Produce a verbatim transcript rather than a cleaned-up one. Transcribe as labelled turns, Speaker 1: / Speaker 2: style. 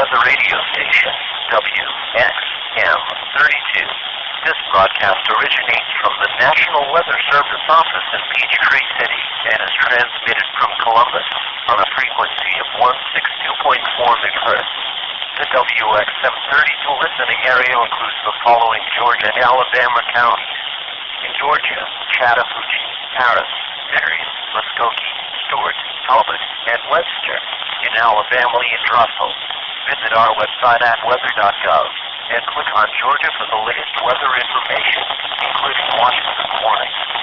Speaker 1: weather radio station, W X M thirty-two. This broadcast originates from the National Weather Service office in Peachtree City and is transmitted from Columbus on a frequency of one sixty-two point four megahertz. The W X M thirty-two listening area includes the following Georgia and Alabama counties. In Georgia, Chattahoochee, Paris, Marion, Muskogee, Stewart, Talbot, and Webster. In Alabama, Lee and Russell. Visit our website at weather dot gov and click on Georgia for the latest weather information, including Washington warnings.